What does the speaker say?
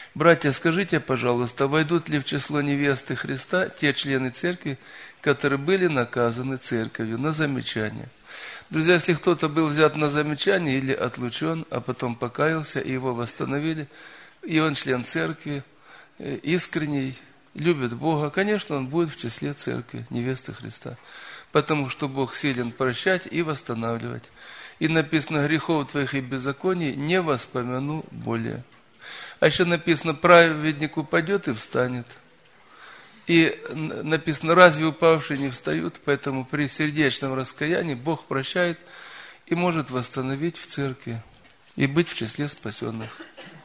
Братья, скажите, пожалуйста, войдут ли в число невесты Христа те члены церкви, которые были наказаны церковью на замечание? Друзья, если кто-то был взят на замечание или отлучен, а потом покаялся, и его восстановили, и он член церкви, искренний, любит Бога, конечно, он будет в числе церкви, невесты Христа. Потому что Бог силен прощать и восстанавливать. И написано: грехов твоих и беззаконий не воспомяну более. А еще написано: праведник упадет и встанет. И написано: разве упавшие не встают? Поэтому при сердечном раскаянии Бог прощает и может восстановить в церкви и быть в числе спасенных.